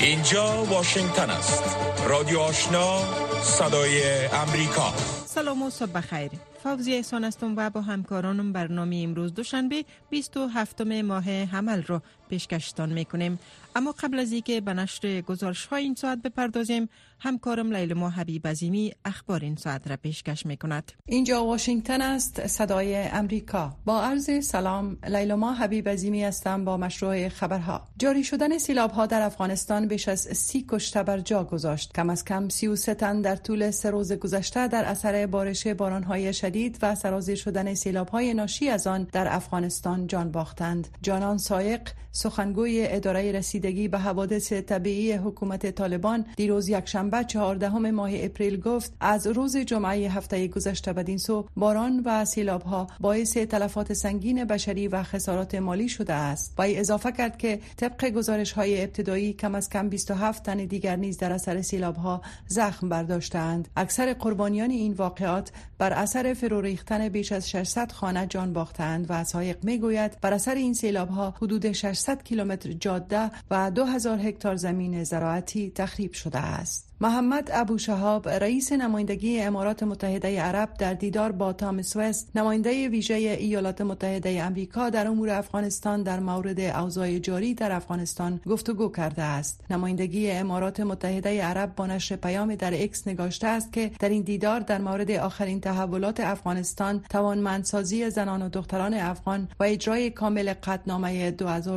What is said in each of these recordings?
اینجا واشنگتن است. رادیو آشنا، صدای امریکا. سلام و صبح بخیر. فوزیه احسان هستم و با همکارانم برنامه امروز دوشنبه 27 ماه حمل رو پیشکشتان میکنیم. اما قبل از اینکه به نشر گزارش های این ساعت بپردازیم، همکارم لیلما حبیب عظیمی اخبار این ساعت را پیشکش میکند. اینجا واشنگتن است، صدای امریکا. با عرض سلام، لیلما حبیب عظیمی هستم با مشروع خبرها. جاری شدن سیلاب ها در افغانستان بیش از 30 کشته بر جا گذاشت. کم از کم 33 تن در طول 3 روز گذشته در اثر بارش باران های شدید و سرازیر شدن سیلاب های ناشی از آن در افغانستان جان باختند. جانان سایق، سخنگوی اداره رسیدگی به حوادث طبیعی حکومت طالبان، دیروز یکشنبه 14 ماه اپریل گفت از روز جمعه هفته گذشته بدین سو باران و سیلاب‌ها باعث تلفات سنگین بشری و خسارات مالی شده است. و اضافه کرد که طبق گزارش‌های ابتدایی کم از کم 27 تن دیگر نیز در اثر سیلاب‌ها زخم برداشتند. اکثر قربانیان این واقعات بر اثر فرو ریختن بیش از 600 خانه جان باختند و سایق میگوید بر اثر این سیلاب‌ها حدود 600 کیلومتر جاده و 2000 هکتار زمین زراعتی تخریب شده است. محمد ابو شهاب، رئیس نمایندگی امارات متحده عرب، در دیدار با تامس وست، نماینده ویژه ایالات متحده آمریکا در امور افغانستان، در مورد اوضاع جاری در افغانستان گفتگو کرده است. نمایندگی امارات متحده عرب با نشر پیام در اکس نگاشته است که در این دیدار در مورد آخرین تحولات افغانستان، توانمندسازی زنان و دختران افغان و اجرای کامل قطعنامه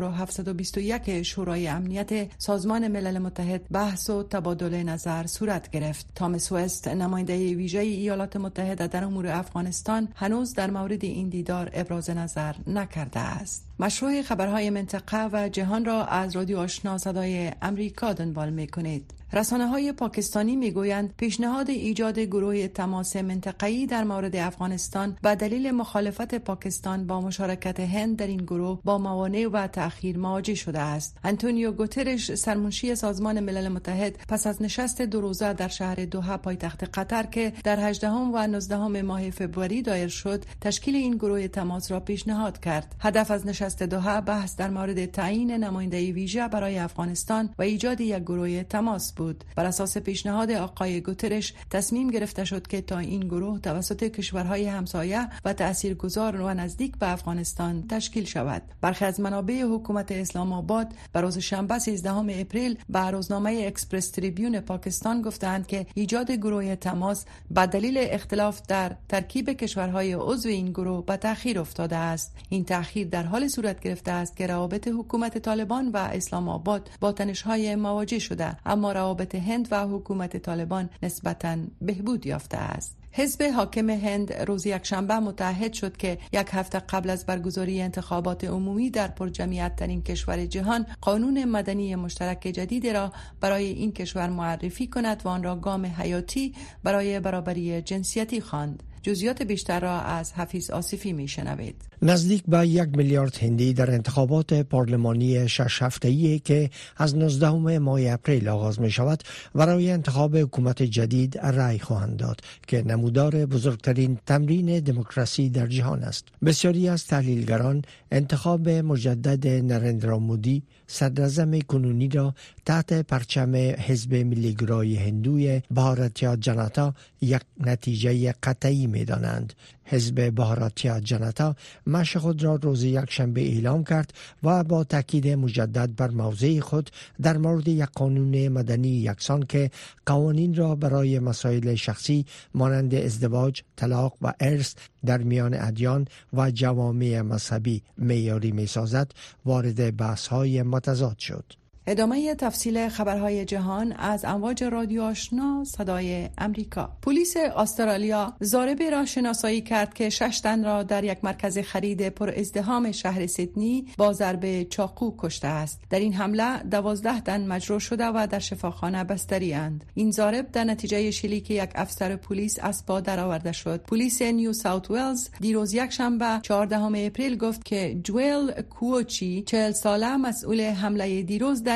2721 شورای امنیت سازمان ملل متحد بحث و تبادل نظر صورت گرفت. تامس وست، نماینده ویژه ایالات متحده در امور افغانستان، هنوز در مورد این دیدار ابراز نظر نکرده است. مشروع خبرهای منطقه و جهان را از رادیو آشنا صدای امریکا دنبال می‌کنید. رسانه‌های پاکستانی می‌گویند پیشنهاد ایجاد گروه تماس منطقه‌ای در مورد افغانستان به دلیل مخالفت پاکستان با مشارکت هند در این گروه با موانع و تأخیر مواجه شده است. آنتونیو گوترش، سرمنشی سازمان ملل متحد، پس از نشست 2 روزه در شهر دوحه پایتخت قطر که در 18 و 19 ماه فوریه دایر شد، تشکیل این گروه تماس را پیشنهاد کرد. هدف از نشست دوحه بحث در مورد تعیین نماینده ویژه برای افغانستان و ایجاد یک گروه تماس بود. بر اساس پیشنهاد آقای گوترش تصمیم گرفته شد که تا این گروه توسط کشورهای همسایه و تاثیرگذار و نزدیک به افغانستان تشکیل شود. برخی از منابع حکومت اسلام آباد بر روز شنبه 13 اپریل به روزنامه اکسپرس تریبیون پاکستان گفتند که ایجاد گروه تماس به دلیل اختلاف در ترکیب کشورهای عضو این گروه به تأخیر افتاده است. این تأخیر در حال صورت گرفته است که روابط حکومت طالبان و اسلام آباد با تنش‌های مواجه شده، اما روابط هند و حکومت طالبان نسبتاً بهبود یافته است. حزب حاکم هند روز یکشنبه متعهد شد که 1 هفته قبل از برگزاری انتخابات عمومی در پرجمعیت ترین کشور جهان قانون مدنی مشترک جدید را برای این کشور معرفی کند و آن را گام حیاتی برای برابری جنسیتی خواند. جزئیات بیشتر را از حفیظ آصفی میشنوید. نزدیک به 1 میلیارد هندی در انتخابات پارلمانی 6 هفته‌ای که از 19 ماه اپریل آغاز می شود برای انتخاب حکومت جدید رأی خواهند داد که نمودار بزرگترین تمرین دموکراسی در جهان است. بسیاری از تحلیلگران انتخاب مجدد نریندرا مودی، صدراعظم کنونی، را تحت پرچم حزب ملیگرای هندوی بهاراتیا جنتا یک نتیجه قطعی می دانند. حزب بهاراتیا جنتا مشی خود را روز یکشنبه اعلام کرد و با تاکید مجدد بر موضع خود در مورد یک قانون مدنی یکسان که قوانین را برای مسائل شخصی مانند ازدواج، طلاق و ارث در میان ادیان و جوامع مذهبی معیاری می‌سازد، وارد بحث‌های متضاد شد. ادامه تفصیل خبرهای جهان از امواج رادیو آشنا صدای امریکا. پلیس استرالیا ضاربی را شناسایی کرد که 6 تن را در یک مرکز خرید پر ازدحام شهر سیدنی با ضرب چاقو کشته است. در این حمله 12 تن مجروح شده و در شفاخانه بستری اند. این ضارب در نتیجه شلیک یک افسر پلیس از پا درآورده شد. پلیس نیو ساوت ولز دیروز یکشنبه 14 اپریل گفت که جوئل کووچی 40 ساله مسئول حمله دیروز در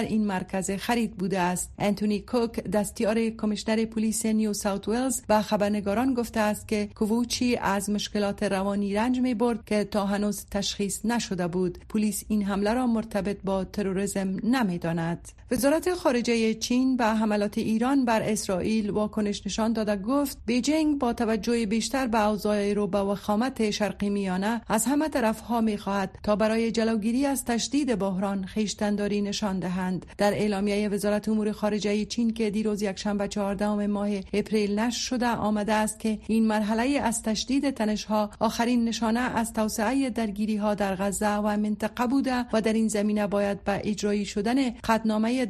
در این مرکز خرید بوده است. انتونی کوک، دستیار کمیشنر پلیس نیو ساوت ولز، به خبرنگاران گفته است که کووچی از مشکلات روانی رنج می‌برد که تا هنوز تشخیص نشده بود. پلیس این حمله را مرتبط با تروریسم نمی‌داند. وزارت خارجه چین به حملات ایران بر اسرائیل واکنش نشان داده گفت بیجینگ با توجه بیشتر به اوضاع رو به وخامت شرقی میانه از همه طرف‌ها می‌خواهد تا برای جلوگیری از تشدید بحران خویشتن‌داری نشان دهند. در اعلامیه وزارت امور خارجه چین که دیروز یکشنبه 14 ماه اپریل نشر شده آمده است که این مرحله از تشدید تنش‌ها آخرین نشانه از توسعه درگیری‌ها در غزه و منطقه بوده و در این زمینه باید به اجرایی شدن قطعنامه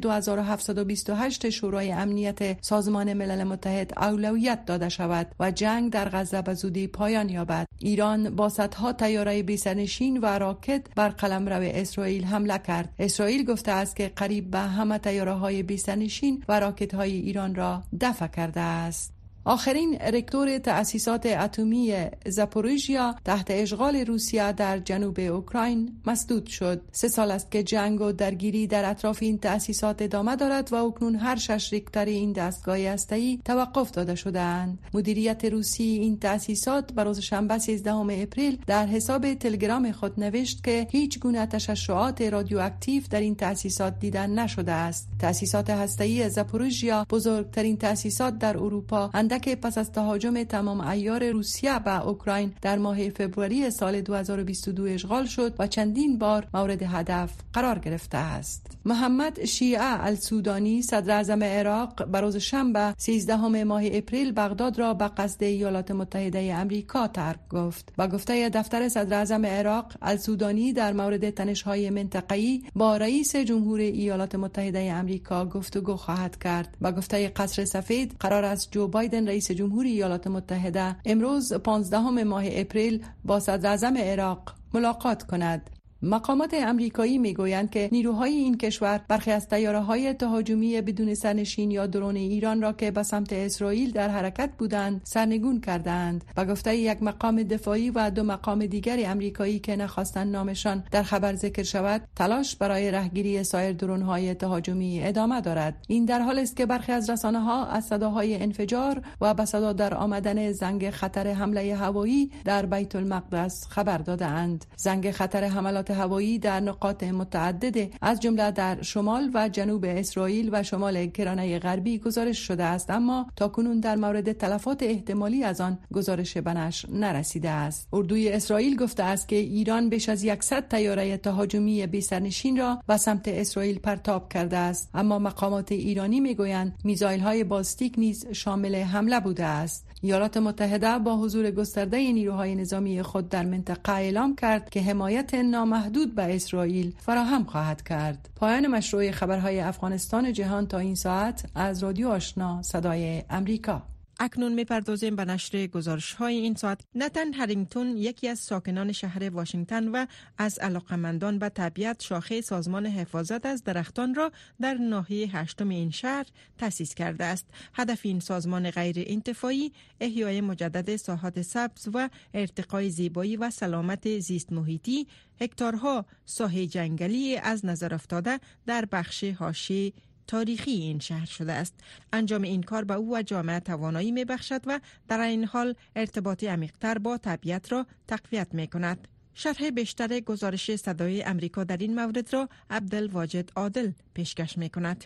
2728 شورای امنیت سازمان ملل متحد اولویت داده شود و جنگ در غزه به زودی پایان یابد. ایران با صدها طیاره بی‌سرنشین و راکت بر قلمرو اسرائیل حمله کرد. اسرائیل گفته است که قریب به همه طیاره‌های بی‌سرنشین و راکت‌های ایران را دفع کرده است. آخرین رکتور تأسیسات اتمی زاپوریژیا تحت اشغال روسیه در جنوب اوکراین مسدود شد. 3 سال است که جنگ و درگیری در اطراف این تأسیسات ادامه دارد و اکنون هر 6 رکتور این دستگاه هسته‌ای توقف داده شده‌اند. مدیریت روسی این تأسیسات بر روز شنبه 13 اپریل در حساب تلگرام خود نوشت که هیچ گونه تشعشعات رادیواکتیو در این تأسیسات دیده نشده است. تأسیسات هسته‌ای زاپوریژیا بزرگترین تأسیسات در اروپا که پس از تهاجم تمام عیار روسیه به اوکراین در ماه فوریه سال 2022 اشغال شد و چندین بار مورد هدف قرار گرفته است. محمد شیعه السودانی، صدر اعظم عراق، بر روز شنبه 13 ماه اپریل بغداد را به قصد ایالات متحده آمریکا ترک گفت. با گفته دفتر صدر اعظم عراق، السودانی در مورد تنش‌های منطقه‌ای با رئیس جمهور ایالات متحده آمریکا گفتگو خواهد کرد. با گفته قصر سفید، قرار است جو بایدن رئیس جمهور ایالات متحده امروز 15 ماه اپریل با صدر اعظم عراق ملاقات کند. مقامات امریکایی میگویند که نیروهای این کشور برخی از طیاره‌های تهاجمی بدون سرنشین یا درون ایران را که به سمت اسرائیل در حرکت بودند سرنگون کردند. به گفته یک مقام دفاعی و 2 مقام دیگر امریکایی که نخواستند نامشان در خبر ذکر شود، تلاش برای رهگیری سایر درون‌های تهاجمی ادامه دارد. این در حالی است که برخی از رسانه‌ها از صداهای انفجار و به صدا در آمدن زنگ خطر حمله هوایی در بیت المقدس خبر دادند. زنگ خطر حملات هوایی در نقاط متعدد از جمله در شمال و جنوب اسرائیل و شمال کرانه غربی گزارش شده است، اما تاکنون در مورد تلفات احتمالی از آن گزارش به نشر نرسیده است. اردوی اسرائیل گفته است که ایران بیش از 100 طیاره تهاجمی بی‌سرنشین را به سمت اسرائیل پرتاب کرده است، اما مقامات ایرانی میگویند میزایل‌های بالستیک نیز شامل حمله بوده است. ایالات متحده با حضور گسترده نیروهای نظامی خود در منطقه اعلام کرد که حمایت نامحدود به اسرائیل فراهم خواهد کرد. پایان مشروع خبرهای افغانستان جهان تا این ساعت از رادیو آشنا صدای امریکا. اکنون می‌پردازیم به نشر گزارش‌های این ساعت. نتن هرینگتون، یکی از ساکنان شهر واشنگتن و از علاقه‌مندان به طبیعت شاخه سازمان حفاظت از درختان را در ناحیه 8 این شهر تأسیس کرده است. هدف این سازمان غیر انتفاعی احیای مجدد ساحات سبز و ارتقای زیبایی و سلامت زیست محیطی هکتارها ساحه جنگلی از نظر افتاده در بخش حاشیه تاریخی این شهر شده است. انجام این کار به او و جامعه توانایی می بخشد و در این حال ارتباطی عمیق‌تر با طبیعت را تقویت می کند. شرح بیشتر گزارش صدای امریکا در این مورد را عبدالواجد عادل پیشکش می کند.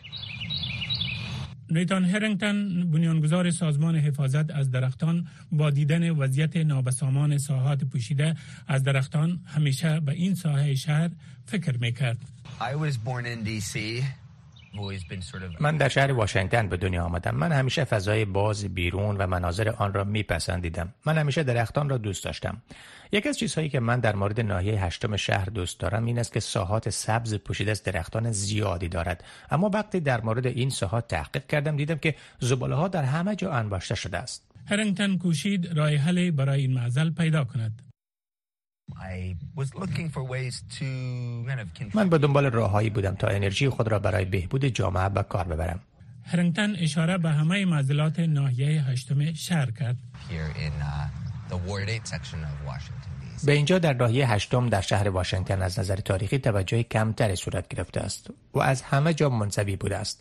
نیتان هرینگتون، بنیانگذار سازمان حفاظت از درختان، با دیدن وضعیت نابسامان ساحات پوشیده از درختان همیشه به این ساحه شهر فکر می کرد. من در شهر واشنگتن به دنیا آمدم. من همیشه فضای باز بیرون و مناظر آن را میپسندیدم. من همیشه درختان را دوست داشتم. یکی از چیزهایی که من در مورد ناحیه 8 شهر دوست دارم این است که ساحات سبز پوشیده از درختان زیادی دارد. اما وقتی در مورد این ساحات تحقیق کردم دیدم که زباله‌ها در همه جا انباشته شده است. هرینگتون کوشید راه حلی برای این معضل پیدا کند. من به دنبال راههایی بودم تا انرژی خود را برای بهبود جامعه به کار ببرم. هرینگتون اشاره به همه معضلات ناحیه 8 شهر کرد. به اینجا در ناحیه هشتم در شهر واشنگتن از نظر تاریخی توجه کمتری صورت گرفته است و از همه جا منزوی بوده است.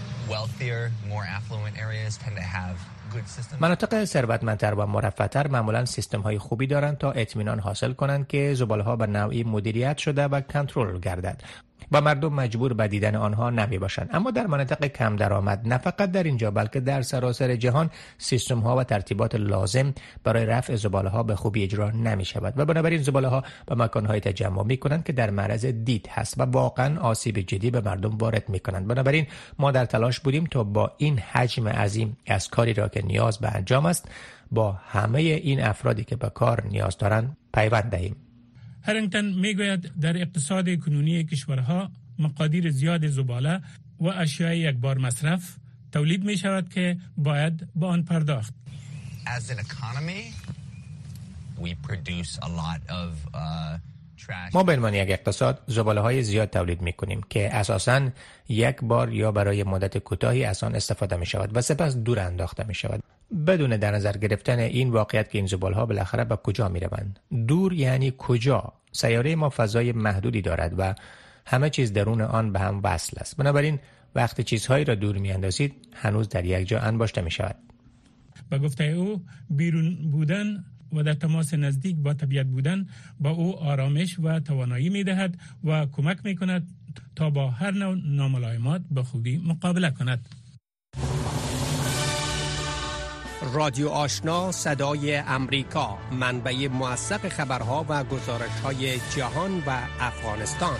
مناطق ثروتمندتر و مرفه‌تر معمولاً سیستم‌های خوبی دارند تا اطمینان حاصل کنند که زباله‌ها به نوعی مدیریت شده و کنترل گردد و مردم مجبور به دیدن آنها نمی باشند. اما در مناطق کم درآمد نه فقط در اینجا بلکه در سراسر جهان سیستم‌ها و ترتیبات لازم برای رفع زباله‌ها به خوبی اجرا نمی‌شود و بنابراین زباله‌ها به مکان‌های تجمع می‌کنند که در معرض دید هست و واقعاً آسیب جدی به مردم وارد می‌کنند. بنابراین ما در تلاش بودیم تا با این حجم عظیم از کاری را که نیاز به انجام است با همه این افرادی که به کار نیاز دارند پیوند دهیم. هرینگتن میگوید در اقتصاد کنونی کشورها مقادیر زیاد زباله و اشیاء یک بار مصرف تولید می شود که باید به آن پرداخت. ما به عنوان یک اقتصاد زباله های زیاد تولید می کنیم که اساساً یک بار یا برای مدت کوتاهی از آن استفاده می شود و سپس دور انداخته می شود بدون در نظر گرفتن این واقعیت که این زباله ها بالاخره به کجا می روند. دور یعنی کجا؟ سیاره ما فضای محدودی دارد و همه چیز درون آن به هم وصل است. بنابراین وقتی چیزهایی را دور می اندازید هنوز در یک جا انباشته می شود. به گفته او بیرون بودن و در تماس نزدیک با طبیعت بودن با او آرامش و توانایی می دهد و کمک می کند تا با هر نوع ناملایمات به خوبی مقابله کند. رادیو آشنا صدای امریکا، منبع موثق خبرها و گزارش‌های جهان و افغانستان.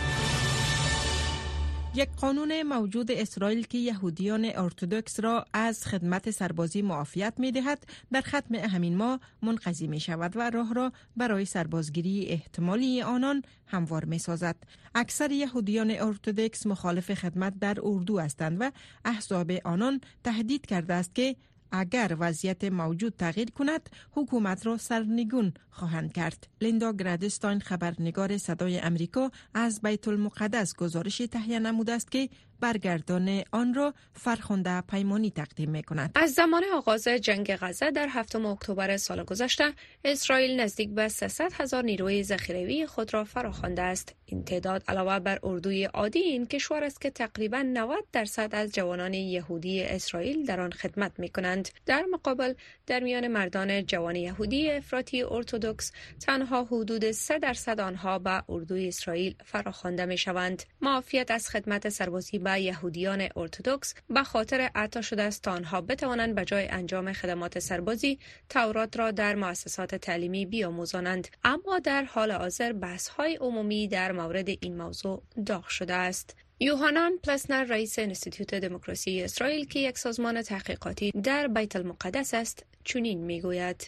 یک قانون موجود اسرائیل که یهودیان ارتدوکس را از خدمت سربازی معافیت می دهد در ختم همین ماه منقضی می شود و راه را برای سربازگیری احتمالی آنان هموار می سازد. اکثر یهودیان ارتدوکس مخالف خدمت در اردو هستند و احزاب آنان تهدید کرده است که اگر وضعیت موجود تغییر کند حکومت را سرنگون خواهند کرد. لیندا گرادستاین خبرنگار صدای امریکا از بیت المقدس گزارش تهیه نموده است که برگردان آن را فرخنده پیمانی تقدیم می کند. از زمان آغاز جنگ غزه در 7 اکتبر سال گذشته اسرائیل نزدیک به 300,000 نیروی ذخیروی خود را فراخوانده است. این تعداد علاوه بر اردوی عادی این کشور است که تقریبا 90% از جوانان یهودی اسرائیل در آن خدمت می کنند. در مقابل در میان مردان جوان یهودی افراطی ارتدوکس تنها حدود 3% آنها به اردوی اسرائیل فراخوانده می شوند. معافیت از خدمت سربازی به یهودیان ارتدوکس به خاطر اعطا شده است تا آنها بتوانند به جای انجام خدمات سربازی تورات را در مؤسسات تعلیمی بیاموزانند، اما در حال حاضر بحث‌های عمومی در مورد این موضوع داغ شده است. یوهانان پلسنر رئیس انستیتوت دموکراسی اسرائیل که یک سازمان تحقیقاتی در بیت المقدس است چنین میگوید: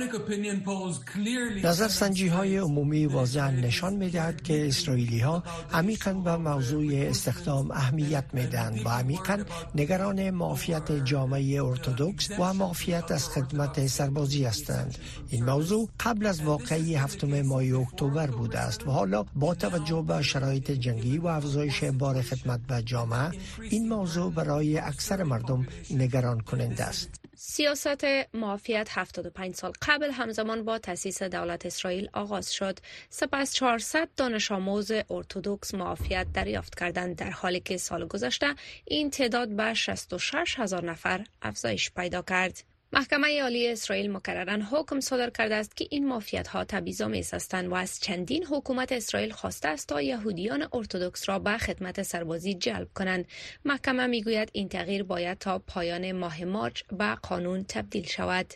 نظرسنجی‌های عمومی واضحاً نشان می‌دهد که اسرائیلی‌ها عمیقاً به موضوع استخدام اهمیت می‌دهند و عمیقاً نگران معافیت جامعه ارتدوکس و معافیت از خدمت سربازی هستند. این موضوع قبل از واقعه 7 ماه اکتبر بوده است و حالا با توجه به شرایط جنگی و افزایش بار خدمت به جامعه این موضوع برای اکثر مردم نگران کننده است. سیاست معافیت 75 سال قبل همزمان با تأسیس دولت اسرائیل آغاز شد. سپس 400 دانش آموز ارتدوکس معافیت دریافت کردند، در حالی که سال گذشته این تعداد به 66,000 نفر افزایش پیدا کرد. محکمه عالی اسرائیل مکرراً حکم صادر کرده است که این معافیت‌ها تبعیض‌آمیز هستند و از چندین حکومت اسرائیل خواسته است تا یهودیان ارتدوکس را به خدمت سربازی جلب کنند. محکمه میگوید این تغییر باید تا پایان ماه مارچ به قانون تبدیل شود.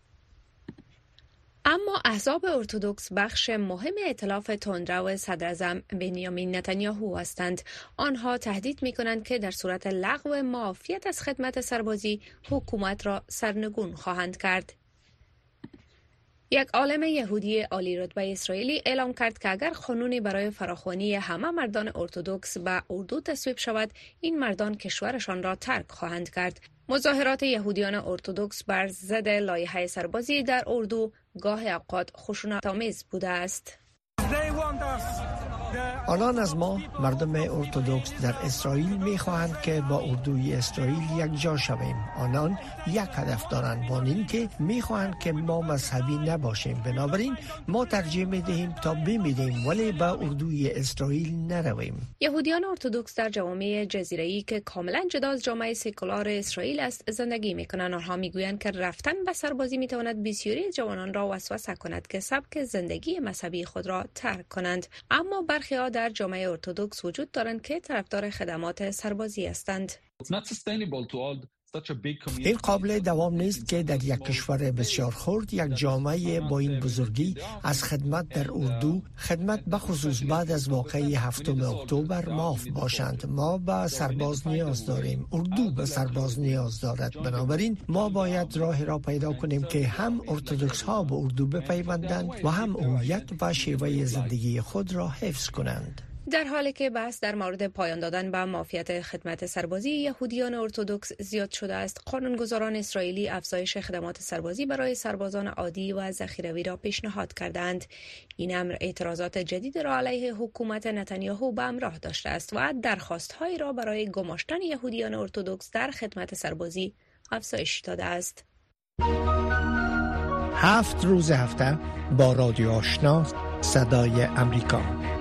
اما احزاب ارتدوکس بخش مهم ائتلاف تندرو صدراعظم بنیامین نتانیاهو هستند. آنها تهدید می‌کنند که در صورت لغو معافیت از خدمت سربازی حکومت را سرنگون خواهند کرد. یک عالم یهودی عالی رتبه اسرائیلی اعلام کرد که اگر قانونی برای فراخوانی همه مردان ارتدوکس به اردو تصویب شود، این مردان کشورشان را ترک خواهند کرد. مظاهرات یهودیان ارتدوکس بر ضد لایحه سربازی در اردو گاه اوقات خشونت‌آمیز بوده است. آنان از ما مردم ارتدوکس در اسرائیل می‌خواهند که با اردوی اسرائیل یک جا شویم. آنان یک هدف دارند، با این که می‌خواهند که ما مذهبی نباشیم. بنابراین ما ترجیح می‌دهیم تا بمیریم ولی با اردوی اسرائیل نرویم. یهودیان ارتدوکس در جوامع جزیره‌ای که کاملا جدا از جامعه سکولار اسرائیل است زندگی می‌کنند. آنها می‌گویند که رفتن به سربازی می‌تواند بسیاری جوانان را وسوسه کند که سبک زندگی مذهبی خود را ترک کنند. اما برخی‌ها در جامعه ارتدوکس وجود دارند که طرفدار خدمات سربازی هستند. این قابل دوام نیست که در یک کشور بسیار خرد یک جامعه با این بزرگی از خدمت در اردو، خدمت بخصوص بعد از واقعه 7 اکتبر معاف باشند. ما به سرباز نیاز داریم، اردو به سرباز نیاز دارد. بنابراین ما باید راه را پیدا کنیم که هم ارتدوکس ها به اردو بپیوندند و هم هویت و شیوه زندگی خود را حفظ کنند. در حالی که بحث در مورد پایان دادن به معافیت خدمت سربازی یهودیان ارتدوکس زیاد شده است، قانونگذاران اسرائیلی افزایش خدمات سربازی برای سربازان عادی و ذخیروی را پیشنهاد کردند. این امر اعتراضات جدید را علیه حکومت نتانیاهو به همراه داشته است و درخواست‌هایی را برای گماشتن یهودیان ارتدوکس در خدمت سربازی افزایش داده است. 7 روز هفته با رادیو آشنا صدای امریکا.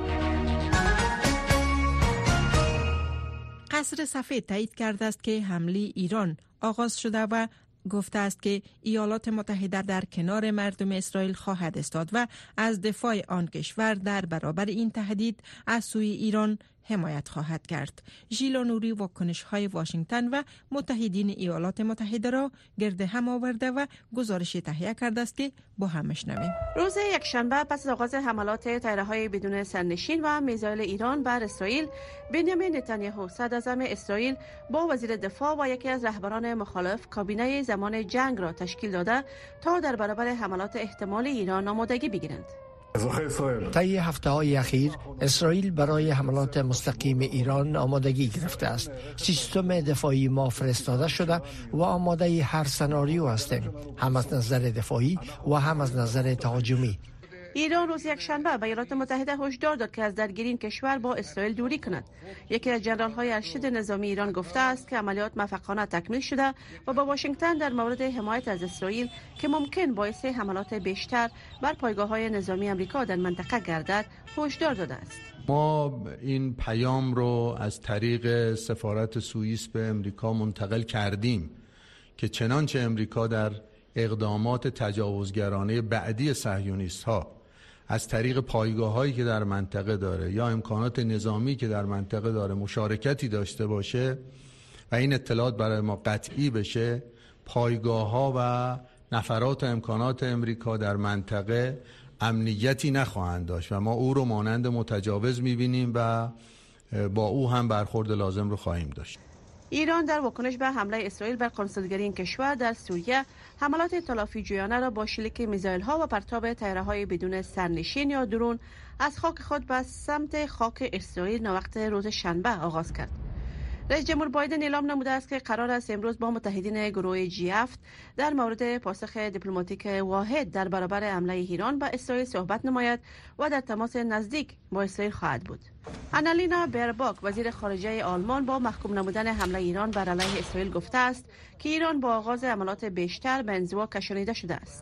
قصر سفید تایید کرده است که حمله ایران آغاز شده و گفته است که ایالات متحده در کنار مردم اسرائیل خواهد استاد و از دفاع آن کشور در برابر این تهدید از سوی ایران حمایت خواهد کرد. ژیلا نوری واکنش‌های واشنگتن و متحدین ایالات متحده را گرد هم آورده و گزارشی تهیه کرده است که با هم میشنویم. روز یکشنبه پس از آغاز حملات طیاره‌های بدون سرنشین و میزایل ایران بر اسرائیل، بنیامین نتانیاهو صدراعظم اسرائیل با وزیر دفاع و یکی از رهبران مخالف کابینه زمان جنگ را تشکیل داده تا در برابر حملات احتمال ایران آمادگی بگیرند. طی هفته‌های اخیر اسرائیل برای حملات مستقیم ایران آمادگی گرفته است. سیستم دفاعی ما فرستاده شده و آماده هر سناریو هستیم، هم از نظر دفاعی و هم از نظر تهاجمی. ایران روز یکشنبه به ایالات متحده هشدار داد که از درگیری این کشور با اسرائیل دوری کند. یکی از ژنرال‌های ارشد نظامی ایران گفته است که عملیات موفقانه تکمیل شده و با واشنگتن در مورد حمایت از اسرائیل که ممکن باعث حملات بیشتر بر پایگاه‌های نظامی آمریکا در منطقه گردد هشدار داده است. ما این پیام رو از طریق سفارت سوئیس به امریکا منتقل کردیم که چنانچه امریکا در اقدامات تجاوزگرانه بعدی صهیونیست‌ها از طریق پایگاه‌هایی که در منطقه داره یا امکانات نظامی که در منطقه داره مشارکتی داشته باشه و این اطلاعات برای ما قطعی بشه، پایگاه‌ها و نفرات و امکانات امریکا در منطقه امنیتی نخواهند داشت و ما او رو مانند متجاوز می‌بینیم و با او هم برخورد لازم رو خواهیم داشت. ایران در واکنش به حمله اسرائیل بر کنسولگری این کشور در سوریه حملات تلافی جویانه را با شلیک میزایل‌ها و پرتاب طیاره‌های بدون سرنشین یا درون از خاک خود به سمت خاک اسرائیل ناوقت روز شنبه آغاز کرد. رئیس جمهور بایدن اعلام نموده است که قرار است امروز با متحدین گروه G7 در مورد پاسخ دیپلماتیک واحد در برابر حمله ایران به اسرائیل صحبت نماید و در تماس نزدیک با اسرائیل خواهد بود. آنالینا برباک وزیر خارجه آلمان با محکوم نمودن حمله ایران بر علیه اسرائیل گفته است که ایران با آغاز حملات بیشتر به انزوا کشانیده شده است.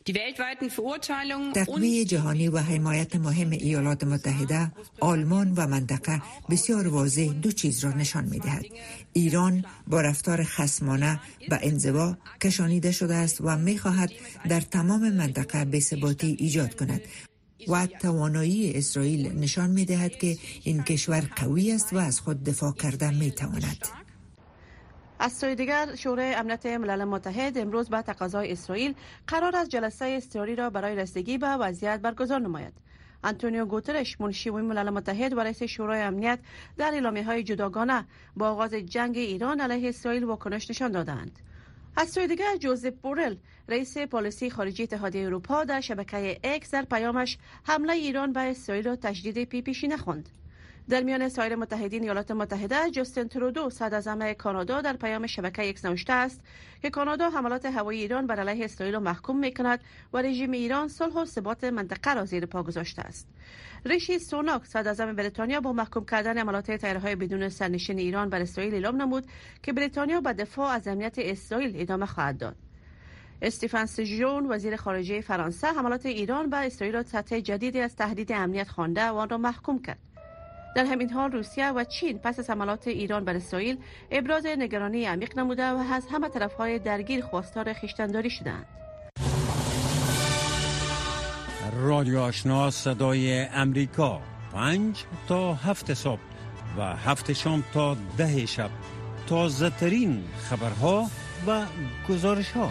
تقویه جهانی و حمایت مهم ایالات متحده، آلمان و منطقه بسیار واضح دو چیز را نشان می‌دهد. ایران با رفتار خصمانه به انزوا کشانیده شده است و می‌خواهد در تمام منطقه بی‌ثباتی ایجاد کند. و توانایی اسرائیل نشان می‌دهد که این کشور قوی است و از خود دفاع کرده می‌تواند. از سوی دیگر شورای امنیت ملل متحد امروز به تقاضای اسرائیل قرار است جلسه اضطراری را برای رسیدگی به وضعیت برگزار نماید. آنتونیو گوترش منشی ملل متحد و رئیس شورای امنیت در اعلامیه‌های جداگانه با آغاز جنگ ایران علیه اسرائیل واکنش نشان دادند. از سوی دیگر جوزف بورل رئیس پالیسی خارجی اتحادیه اروپا در شبکه اکس در پیامش حمله ایران به اسرائیل را تجدید پیشینه خواند. در میان سایر متحدین ایالات متحده، جاستین ترودو صدراعظم کانادا در پیام شبکه ایکس نوشته است که کانادا حملات هوایی ایران بر علیه اسرائیل را محکوم می‌کند و رژیم ایران صلح و ثبات منطقه را زیر پا گذاشته است. ریشی سوناک صدراعظم بریتانیا با محکوم کردن حملات طیاره‌های بدون سرنشین ایران بر اسرائیل اعلام نمود که بریتانیا به دفاع از امنیت اسرائیل ادامه خواهد داد. استیفن سژون وزیر خارجه فرانسه حملات ایران بر اسرائیل را سطح جدیدی از تهدید امنیت خوانده و آن را محکوم کرد. در همین حال روسیه و چین پس از حملات ایران بر اسرائیل ابراز نگرانی عمیق نموده و از همه طرف‌های درگیر خواستار خویشتن‌داری شدند. رادیو آشنا صدای امریکا 5 تا 7 صبح و 7 شام تا 10 شب، تازه ترین خبرها و گزارش ها.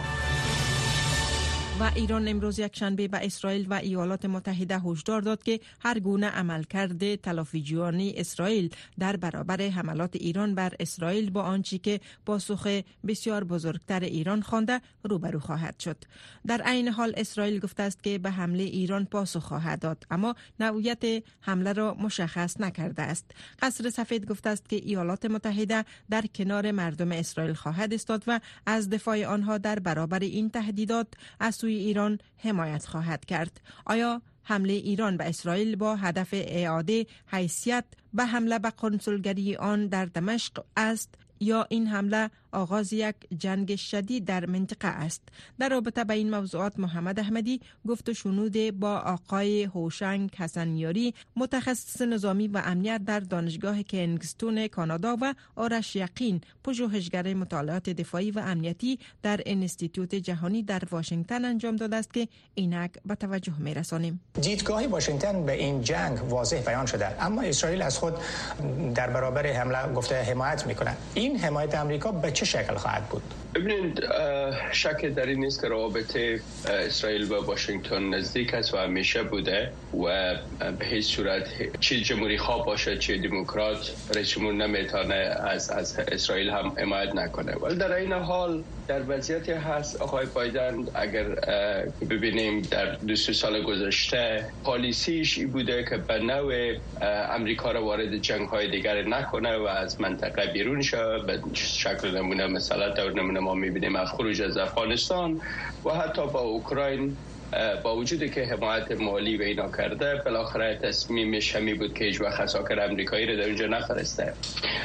و ایران امروز یکشنبه به اسرائیل و ایالات متحده هشدار داد که هر گونه عملکرد تلافیجویانه اسرائیل در برابر حملات ایران بر اسرائیل با آنچه که پاسخ بسیار بزرگتر ایران خوانده روبرو خواهد شد. در عین حال اسرائیل گفته است که به حمله ایران پاسخ خواهد داد، اما نوعیت حمله را مشخص نکرده است. قصر سفید گفته است که ایالات متحده در کنار مردم اسرائیل خواهد ایستاد و از دفاع آنها در برابر این تهدیدات از سوی ایران حمایت خواهد کرد. آیا حمله ایران به اسرائیل با هدف اعاده حیثیت به حمله به قنسولگری آن در دمشق است یا این حمله آغاز یک جنگ شدید در منطقه است؟ در رابطه با این موضوعات محمد احمدی گفت و شنود با آقای هوشنگ حسنیاری متخصص نظامی و امنیت در دانشگاه کینگستون کانادا و آرش یقین پژوهشگر مطالعات دفاعی و امنیتی در انستیتوت جهانی در واشنگتن انجام داده است که اینک به توجه می‌رسانیم. دیدگاه واشنگتن به این جنگ واضح بیان شده، اما اسرائیل از خود در برابر حمله گفته حمایت می‌کند. این حمایت آمریکا به چه شکل خواهد بود؟ ببینید، شک در این نیست که روابط اسرائیل و واشنگتن نزدیک است و همیشه بوده و به هیچ صورت چه جمهوری خواه باشه چه دموکرات رئیس جمهور نمیتونه از اسرائیل هم حمایت نکنه. ولی در این حال در وضعیتی هست آقای بایدن اگر ببینیم در 2 سال گذشته پالیسیش این بوده که به نوع امریکا را وارد جنگ‌های دیگر نکنه و از منطقه بیرون شه. به شکل نمونه مثلا طور نمونه ما می‌بینیم از خروج از افغانستان و حتی با اوکراین با وجودی که حمایت مالی به اینا کرده بالاخره تصمیمش همی بود که هیچ وقت عساکر امریکایی رو در اونجا نفرسته.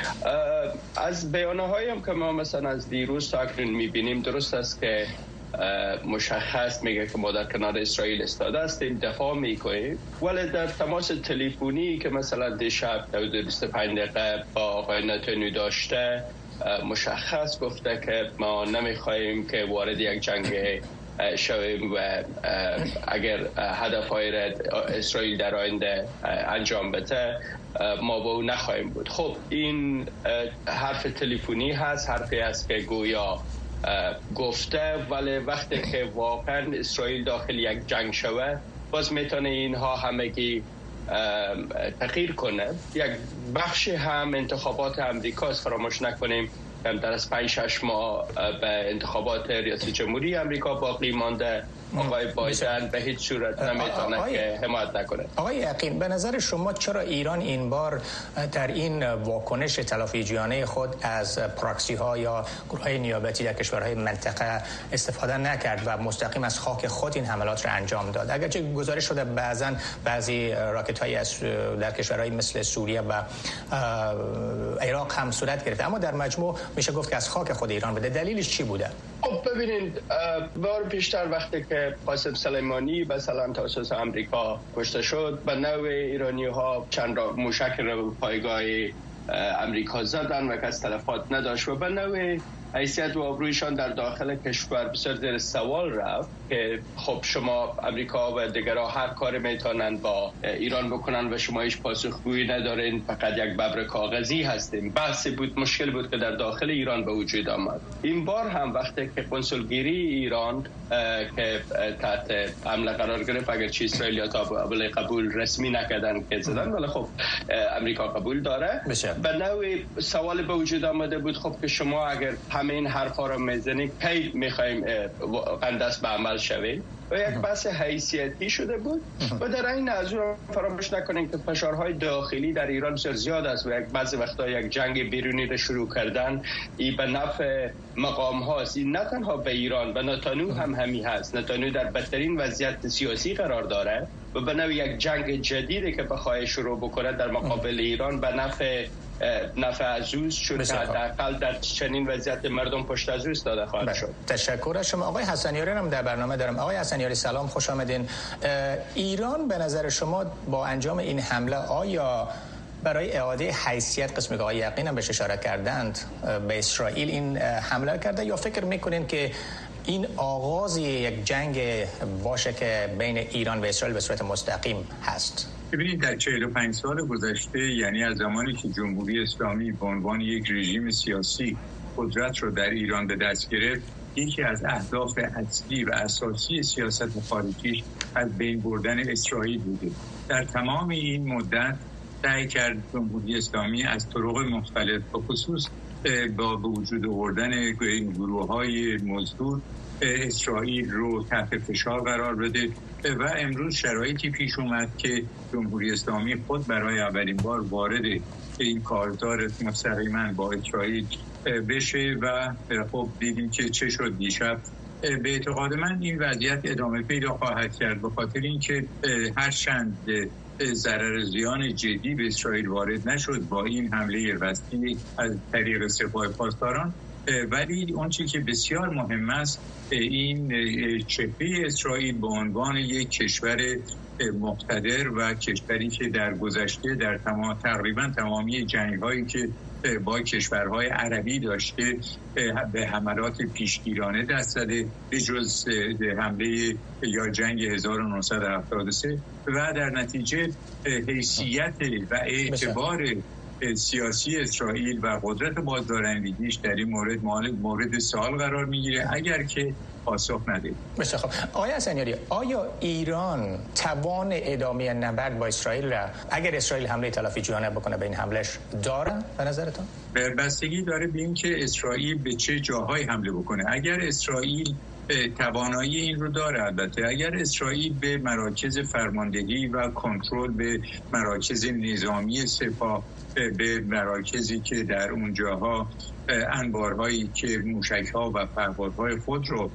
از بیانهایی هم که ما مثلا از دیروز تا اکنون میبینیم درست است که مشخص میگه که ما در کنار اسرائیل استاده هستیم، دفاع میکنیم، ولی در تماس تلفنی که مثلا دیشب 25 دقیقه با آقای نتانیاهو داشته مشخص گفته که ما نمیخواهیم که وارد یک جنگ شویم و اگر هدفهای را اسرائیل در آینده انجام بده ما با اون نخواهیم بود. خب این حرف تلفنی هست، حرفی است که گویا گفته، ولی وقتی که واقعا اسرائیل داخل یک جنگ شوه باز میتونه اینها همگی تغییر کنه. یک بخش هم انتخابات امریکاست، فراموش نکنیم در از 5-6 ماه به انتخابات ریاست جمهوری امریکا باقی مانده. آقای بایدن به هیچ صورت نمیتونه که حمایت نکنه. آقای یقین، به نظر شما چرا ایران این بار در این واکنش تلافیجویانه خود از پراکسی ها یا گروه های نیابتی در کشورهای منطقه استفاده نکرد و مستقیم از خاک خود این حملات را انجام داد؟ اگرچه گزارش شده بعضی راکت های در کشورهای مثل سوریه و عراق هم صورت گرفته، اما در مجموع میشه گفت که از خاک خود ایران بوده. دلیلش چی بوده؟ خب ببینید، بار پیشتر وقتی که قاسم سلیمانی مثلا توسط امریکا کشته شد، به نوع ایرانی ها چند موشک رو پایگاه امریکا زدن و کس تلفات نداشت و به نوع حیثیت و آبرویشان در داخل کشور بسیار زیر سوال رفت که خب شما امریکا و دیگرها هر کاری میتونن با ایران بکنن و شما هیچ پاسخگویی ندارین، فقط یک ببر کاغذی هستین. بحثی بود، مشکل بود که در داخل ایران به وجود آمد. این بار هم وقتی که کنسولگری ایران که تحت حمله قرار گرفت، اگر چی اسرائیل تا قبول رسمی نکردن که زدن، ولی خب امریکا قبول داره، به نوعی سوال به وجود آمده بود خب که شما اگر همین حرفا رو میزنیم کی میخوایم قندست به عمل شویم و یک بحث حیثیتی شده بود و در این موضوع فراموش نکنیم که فشارهای داخلی در ایران بسیار زیاد است و بعضی وقتا یک جنگ بیرونی را شروع کردن این به نفع مقام هاست. این نه تنها به ایران و نتانیاهو هم همین هست. نتانیاهو در بدترین وضعیت سیاسی قرار داره و به نوع یک جنگ جدیدی که بخواد شروع بکنه در مقابل ایران به نفع عزوز شد که حداقل در چنین وضعیت مردم پشت از او ایستاده خواهد شد. تشکر از شما. آقای حسنیاری هم در برنامه دارم. آقای حسنیاری سلام، خوش آمدین. ایران به نظر شما با انجام این حمله آیا برای اعاده حیثیت قسمی که آقای یقین هم بهش اشاره کردند به اسرائیل این حمله کرده یا فکر میکنین که این آغاز یک جنگ باشه که بین ایران و اسرائیل به صورت مستقیم هست؟ ببینید در 45 سال گذشته، یعنی از زمانی که جمهوری اسلامی به عنوان یک رژیم سیاسی قدرت رو در ایران به دست گرفت، یکی از اهداف اصلی و اساسی سیاست خارجیش از بین بردن اسرائیل بوده. در تمام این مدت سعی کرد جمهوری اسلامی از طرق مختلف به خصوص با به وجود آوردن گروه‌های مزدور اسرائیل رو تحت فشار قرار بده و امروز شرایطی پیش اومد که جمهوری اسلامی خود برای اولین بار وارد این کارزار مستقیما با اسرائیل بشه و خب دیدیم که چه شد دیشب. به اعتقاد من این وضعیت ادامه پیدا خواهد کرد به خاطر اینکه هرچند ضرر زیان جدی به اسرائیل وارد نشد با این حمله وسیع از طریق سپاه پاسداران، ولی اون چیزی که بسیار مهم است این چهره اسرائیل به عنوان یک کشور مقتدر و کشوری که در گذشته در تقریبا تمامی جنگ‌هایی که با کشورهای عربی داشته به حملات پیشگیرانه دست زده به جز حمله یا جنگ 1973 و در نتیجه حیثیت و اعتبار سیاسی اسرائیل و قدرت بازدارندگیش در این مورد سوال قرار میگیره اگر که پاسخ نده. بسیار خب. آقای حسنیاری، آیا ایران توان ادامه نبرد با اسرائیل را اگر اسرائیل حمله تلافی جویانه بکنه به این حملش داره به نظرتون؟ بستگی داره به این که اسرائیل به چه جاهای حمله بکنه. اگر اسرائیل توانایی این رو داره، البته اگر اسرائیل به مراکز فرماندهی و کنترل، به مراکز نظامی سپاه، به مراکزی که در اونجاها انبارهایی که موشک‌ها و پهپادهای خود رو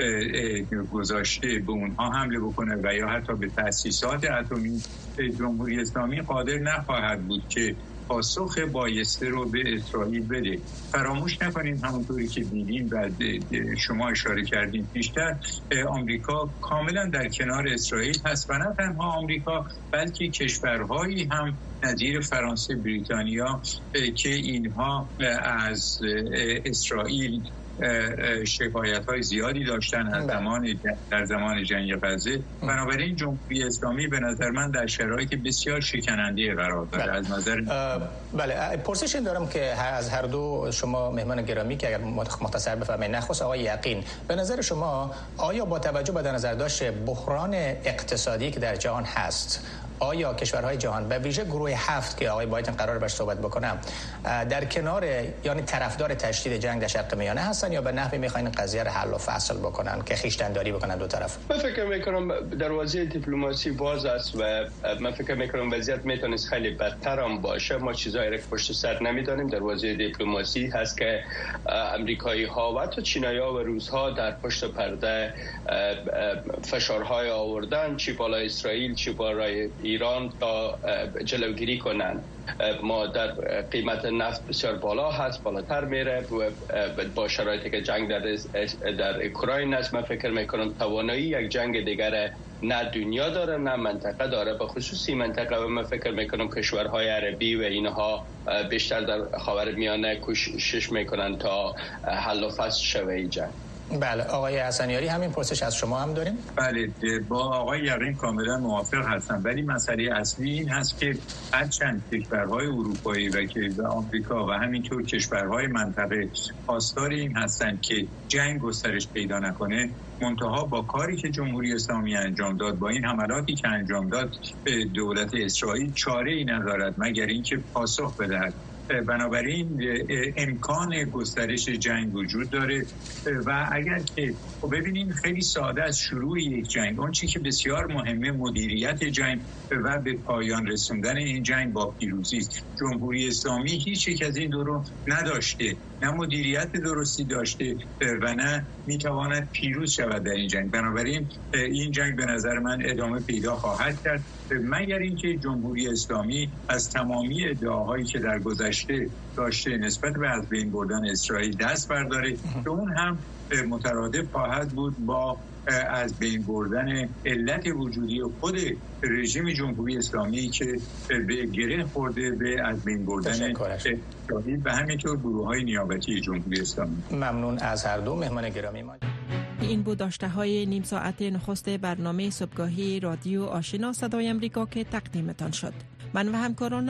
گذاشته به اونها حمله بکنه و یا حتی به تأسیسات اتمی، جمهوری اسلامی قادر نخواهد بود که پاسخ بایسته رو به اسرائیل بده. فراموش نکنیم همونطوری که دیدیم و شما اشاره کردیم پیشتر، آمریکا کاملا در کنار اسرائیل هست و نه تنها آمریکا بلکه کشورهایی هم نظیر فرانسه، بریتانیا که اینها از اسرائیل شکایت‌های زیادی داشتن از در زمان جنگ غزه. بنابراین جمهوری اسلامی به نظر من در شرایط بسیار شکننده قرار داره. از نظر بله، پرسشی دارم که از هر دو شما مهمان گرامی که اگر مختصر بفرمایید، نخست آقای یقین، به نظر شما آیا با توجه به نظر داشت بحران اقتصادی که در جهان هست، آیا کشورهای جهان به ویژه گروه 7 که آقای بایدن قرار باش صحبت بکنم در کنار یعنی طرفدار تشدید جنگ در شرق میانه هستن یا به نحوی میخواین قضیه رو حل و فصل بکنن که خویشتن‌داری بکنن دو طرف؟ من فکر میکنم دروازه دیپلماسی باز است و من فکر میکنم وضعیت میتونه خیلی بدتر هم باشه. ما چیزایی رو پشت سر نمیدونیم. دروازه دیپلماسی هست که امریکایی ها و حتی چینایی‌ها و روس‌ها در پشت پرده فشارهای آوردن، چی بالای اسرائیل چی بالای ایران تا جلوگیری کنن. ما در قیمت نفت بسیار بالا هست، بالاتر میره با شرایطی که جنگ در اوکراین است. من فکر میکنم توانایی یک جنگ دیگر نه دنیا داره نه منطقه داره، به خصوصی منطقه. و من فکر میکنم کشورهای عربی و اینها بیشتر در خاورمیانه کوشش میکنن تا حل و فصل شوه جنگ. بله، آقای حسنیاری همین پرسش از شما هم داریم؟ بله، با آقای یقین کاملا موافق هستم، ولی مسئله اصلی این هست که هرچند کشورهای اروپایی و آمریکا و همینطور کشورهای منطقه خواستار این هستند که جنگ گسترش پیدا نکنه، منتها با کاری که جمهوری اسلامی انجام داد، با این حملاتی که انجام داد، دولت اسرائیل چاره‌ای ندارد مگر اینکه پاسخ بدهد. بنابراین امکان گسترش جنگ وجود داره و اگر که ببینیم خیلی ساده از شروع یک جنگ، اون چیزی که بسیار مهمه مدیریت جنگ و به پایان رسوندن این جنگ با پیروزی است. جمهوری اسلامی هیچ یک از این دو رو نداشته، نه مدیریت درستی داشته و نه میتواند پیروز شود در این جنگ. بنابراین این جنگ به نظر من ادامه پیدا خواهد کرد مگر اینکه جمهوری اسلامی از تمامی ادعاهایی که در گذشته داشته نسبت به از بین بردن اسرائیل دست برداره که اون هم مترادف خواهد بود با از بین بردن علت وجودی خود رژیم جمهوری اسلامی که به گره خورده به از بین بردن اسرائیل و همینطور گروه‌های نیابتی جمهوری اسلامی. ممنون از هر دو مهمان گرامی ما. این بود داشته‌های نیم ساعت نخست برنامه صبحگاهی رادیو آشنا صدای امریکا که تقدیمتان شد. من و همکاران